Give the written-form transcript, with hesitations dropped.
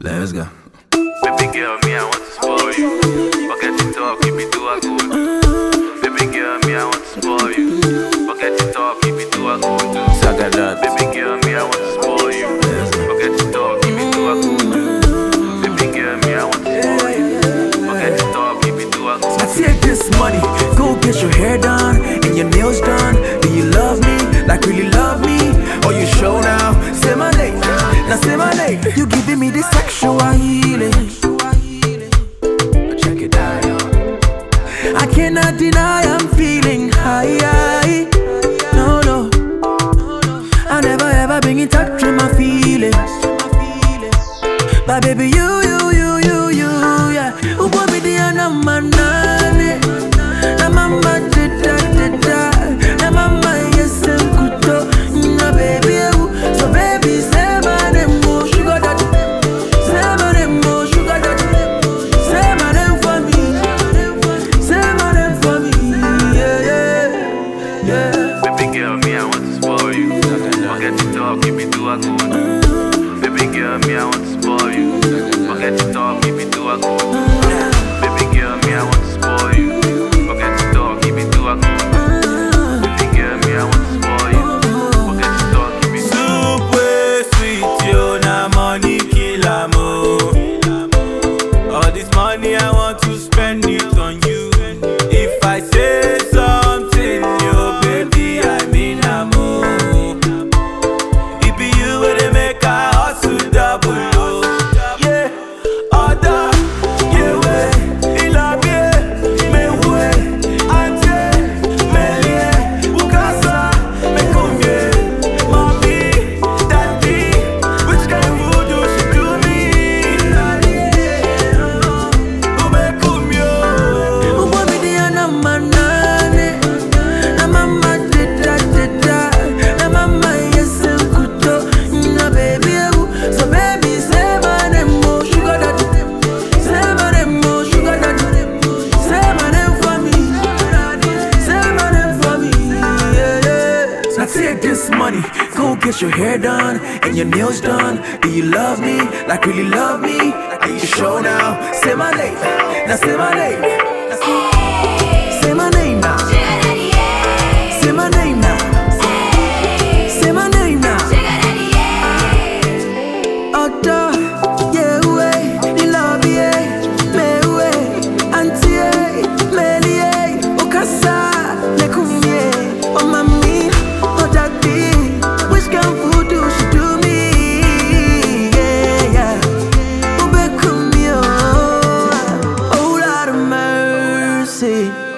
Let's go. Baby girl, me, I want to spoil you. Forget to talk, keep it to a good. Baby girl, me, I want to spoil you. Forget to talk, keep it to a good. Saga that. Baby girl, me, I want to spoil you. Forget to talk, keep it to a good. Baby girl, me, I want to spoil you. Forget to talk, keep it to a good. I take this money, go get your hair done and your nails done. Do you love me? Like really love me? Or you show now? Say my name, now say my name. You giving me this sexual healing. Check it out, I cannot deny I'm feeling high. No, no, I never ever been in touch with my feelings. But baby, you, yeah. Who bought me the anamanane? Na mama da. Na mama yes and kuto. Na baby, so baby, say my name, oh sugar daddy. Say my name, oh sugar daddy. Say my name for me. Say my name for me. Yeah. Baby girl, me, I want to spoil you. Forget to talk, keep it to a good. Baby girl, me, I want to spoil you. Forget to talk, keep it to a good. Baby girl, me, I want to spoil you. Forget to talk, keep it to a good. Baby girl, me, I want to spoil you. Forget to talk, keep it to a good. Soup way sweet, yo, na money kill am oh. All this money I want to spend it on you. If I say something, yo baby, I mean am oh. It be you where they make a hustle double oh. Yeah, other, yeah way, il a bien, me way, ante, me lie, ukasa, me combien, mommy, daddy, which kind of voodoo she do me? Ube kumyo. Who bought me the anamanane? Na mama da. Na mama yes and kuto. Na baby, so baby, say my name, oh sugar daddy. Say my name, oh sugar daddy. Say my name for me. Say my name for me. Yeah. Now take this money, go get your hair done and your nails done. Do you love me? Like really love me? Are you sure now? Say my name. Now say my name. Say my name now. Say my name now. Say my name now. Otto, yeah, way, ni love ye, me way, auntie, melie, okasa, ne kumye, oh mami, oh daddy, which kind of voodoo she do me? Yeah. Ube kumyo, oh Lord of mercy.